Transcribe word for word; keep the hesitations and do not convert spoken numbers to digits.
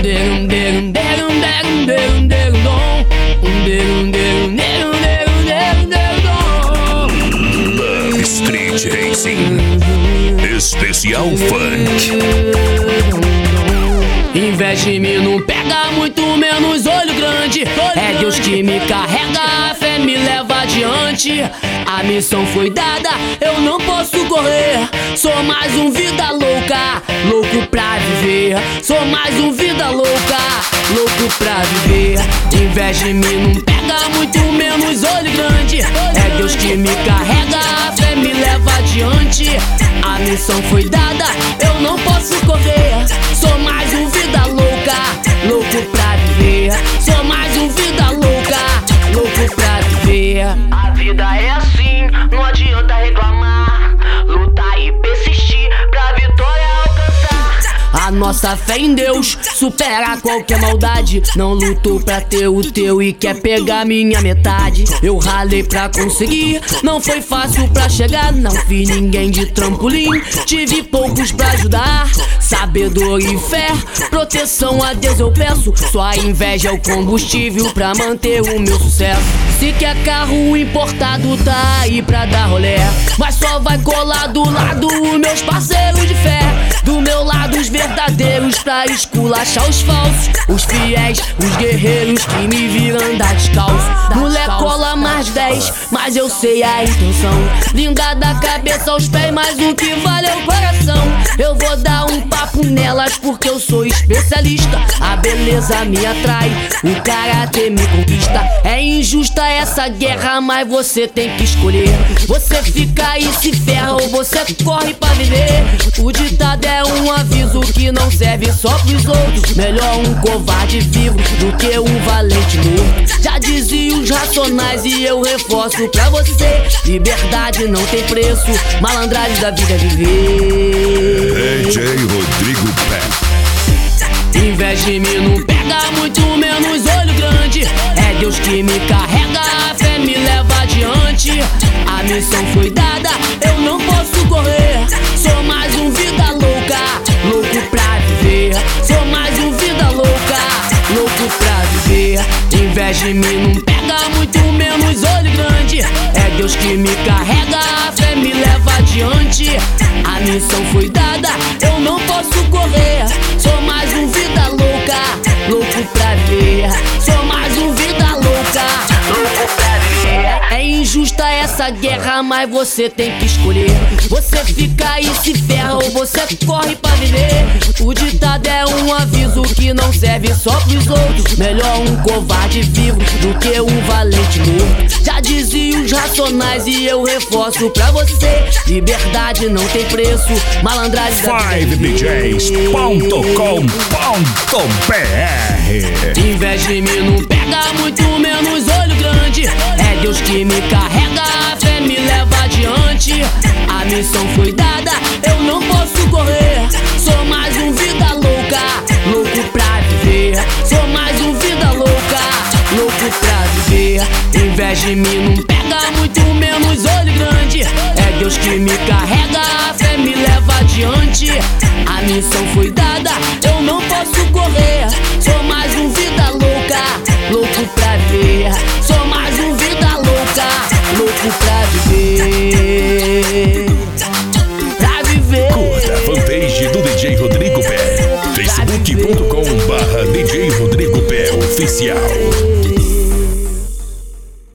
Street Racing Especial Funk. Invés de mim não pega, muito menos olho grande. É Deus que me carrega, a fé me leva adiante. A missão foi dada, eu não posso correr. Sou mais um vida louca, louco pra viver. Sou mais um vida louca, louco pra viver. Invés de mim não pega, muito menos olho grande. É Deus que me carrega, a fé me leva adiante. A missão foi dada, eu não posso correr. Sou mais um vida louca, louco pra viver. Sou mais um vida louca, louco pra viver. A vida é assim, não adianta reclamar. Lutar e persistir pra vitória alcançar. A nossa fé em Deus supera qualquer maldade. Não luto pra ter o teu e quer pegar minha metade. Eu ralei pra conseguir, não foi fácil pra chegar. Não vi ninguém de trampolim, tive poucos pra ajudar. Sabedoria e fé, proteção a Deus eu peço. Só a inveja é o combustível pra manter o meu sucesso. Se quer carro importado, tá aí pra dar rolé, mas só vai colar do lado os meus parceiros de fé. Do meu lado os verdadeiros pra esculachar os falsos. Os fiéis, os guerreiros que me viram andar descalço. Mulher cola mais dez, mas eu sei a intenção. Linda da cabeça aos pés, mas o que vale é o coração. Eu vou dar um papo nelas porque eu sou especialista. A beleza me atrai, o caráter me conquista. É injusta essa guerra, mas você tem que escolher. Você fica e se ferra ou você corre pra viver. O ditado é um aviso que não serve só pros outros. Melhor um covarde vivo do que um valente morto. Já dizia os Racionais e eu reforço pra você: liberdade não tem preço, malandragem da vida é viver. D J Rodrigo Pé. Invés de mim não pega, muito menos olho grande. É Deus que me carrega, a fé me leva adiante. A missão foi dada, eu não posso correr. Sou mais um vida louca, louco pra viver. Sou mais um vida louca, louco pra viver. Invés de mim não pega, muito menos olho grande. É Deus que me carrega, a fé me leva adiante. A missão foi dada, eu não posso correr. Sou mais um vida louca, louco pra viver. Sou mais um vida louca, louco pra viver. É injusta essa guerra, mas você tem que escolher. Você fica e se ferra ou você corre pra viver. O ditado é um aviso que não serve só pros outros. Melhor um covarde vivo do que um valente morto. Já dizia os Racionais e eu reforço pra você: liberdade não tem preço, malandragem da five D Js ponto com ponto B R. Invés de mim não pega, muito menos olho grande. É Deus que me carrega, a fé me leva adiante. A missão foi dada, eu não posso correr. Sou mais um vida louca, louco pra viver. Sou mais um vida louca, louco pra viver. Invés de mim não pega, muito menos olho grande. É Deus que me carrega, a fé me leva adiante. A missão foi dada, eu não posso correr. Sou mais um vida louca, louco pra viver. Sou mais um vida louca, louco pra viver. Pra viver. Curta a fanpage do D J Rodrigo Pé, facebook ponto com barra D J Rodrigo Pé Oficial.